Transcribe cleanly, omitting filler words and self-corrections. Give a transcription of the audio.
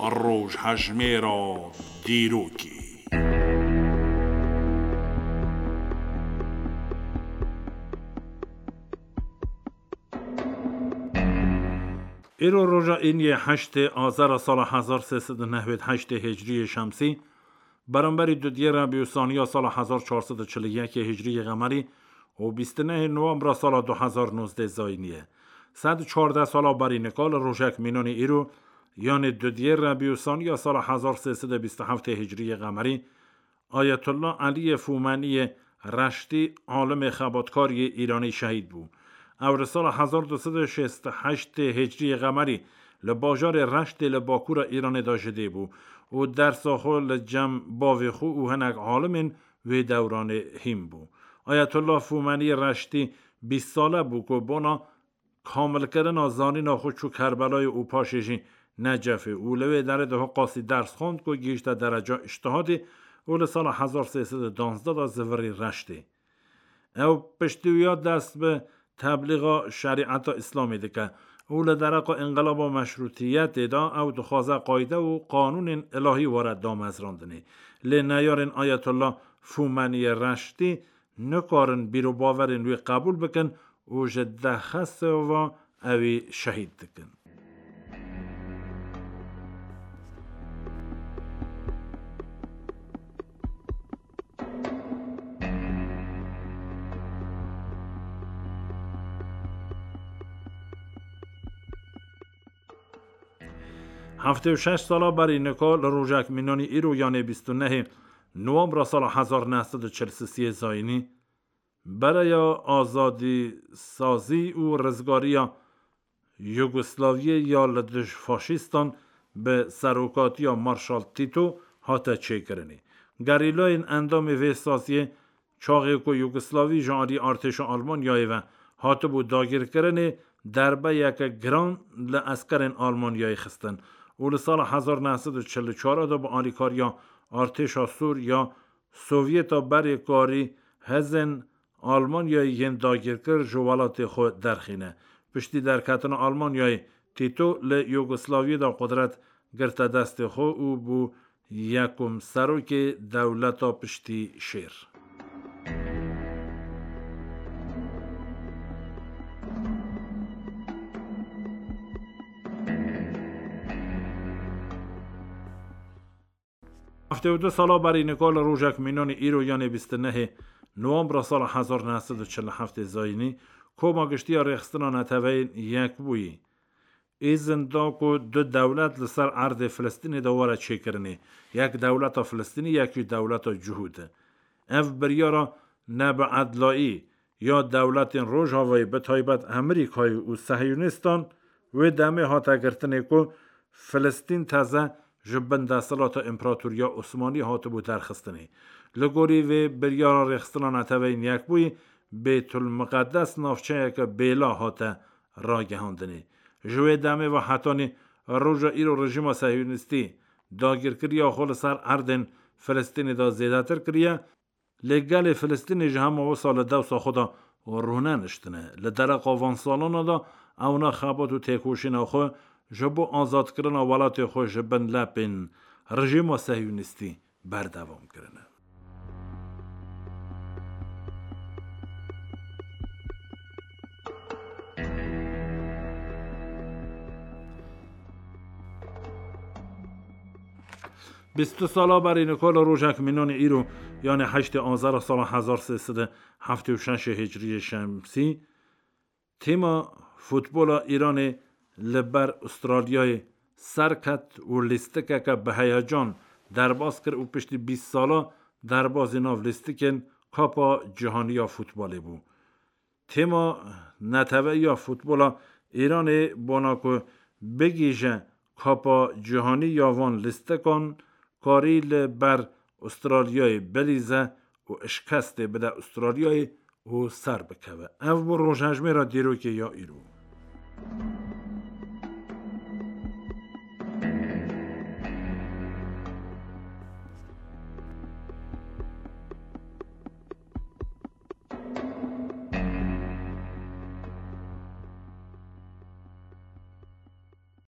روش هجمه را دیروکی. ایرو روژا این 8 آذر سال 1398 هجری شمسی برانبری 2 ربیع الثانی سال 1441 هجری قمری و 29 نوامبر سال 2019 زاینیه. 114 سال بر نکال روژک مینون ایرو یعنی 2 ربیع الثانی سال 1327 هجری قمری آیت الله علی فومنی رشتی عالم خباتکاری ایرانی شهید بود. اور سال 1268 هجری قمری لباجار رشت لباکور ایران داشته بود و در ساخل جمع باوخو و هنگ عالم و دوران هم بود. آیت الله فومنی رشتی 20 ساله بود که بنا کامل کردن آزانی ناخود چو کربلای او پاششی نجفه اولوی در ده قاسی درس خوند که گیشت درجه اجتهادی اول سال 1312 دا زوری رشتی. او پشتویات دست به تبلیغ شریعت اسلامی دکه اول درق انقلاب و مشروطیت دا او دخوازه قایده و قانون الهی وارد دام از راندنی لنیارن آیت الله فومنی رشتی نکارن بیرو باورن وی قبول بکن و جده خسته و اوی شهید دکن. هفته و 6 ساله بر نکال روژک مینانی ایرو یعنی 29 نوامبر سال 1943 زاینی برای آزادی سازی و رزگاری یوگسلاوی یا لدش فاشیستان به سروکاتی مارشال تیتو هاته چه کرنی. گریلا این اندام ویسازی چاقی که یوگسلاوی جانی ارتش آلمانیایی و هاته بود داگیر کرنی دربه یک گران لاسکرین آلمانیایی خستن. اول سال 1944 دا با آلیکاریا ارتش سور یا سوویت بر کاری هزن آلمانیایی ین داگیر کر جوالات خود درخینه. پشتی در کتن آلمانیایی تیتو ل یوگسلاوی دا قدرت گرت دست خو او بو یکم سروک دولتا پشتی شیر. هفته و 2 ساله بر نکال روژک مینان ایرو یعنی 29 نوامبر سال 1947 زاینی کوما گشتی رخستنا نتوین یک بویی. ایزن دا که 2 دولت لسر عرض فلسطینی دواره چه کرنی. یک دولت فلسطینی یکی دولت جهوده. اف بریارا نب عدلایی یا دولت روژ هاوی به تایبت امریکایی و صهیونستان و دمه ها تگرتنی که فلسطین تازه جبن دستلات امپراتوریا عثمانی هاتو بود درخستنی. لگوری و بریارا رخستنا نتوین یک بوی بیت المقدس نافچه یک بیلا هاته را گهاندنی. جوی دمه و حتانی روژا ایرو رژیم صهیونیستی داگیر کریا خول سر اردن فلسطینی دا زیده تر کریا لگل فلسطینی جهم و سال 2 خدا رونه نشتنه. لدرق آوان سالان دا اونا خبات و تکوشین خو جبو آزاد کردن ولات خو جبن لپن رژیم صهیونیستی بردوام کرنه. بیست ساله بر نکال روژک مینان ایرو یعنی 8 آذر سال 1376 هجری شمسی تیم فوتبال ایران لبر استرالیای سرکت و لیستکه که به هیجان درباز کرد و پشت 20 ساله درباز ناو لیستکن کاپا جهانی یا فوتبالی بود. تیم نتوه یا فوتبال ایران بانا که بگیجه کاپا جهانی یا وان لیستکن کاری لبر استرالیای بلیزه و اشکست بده استرالیای و سر بکوه. او بر روشنجمه را دیرو که یا ایرو.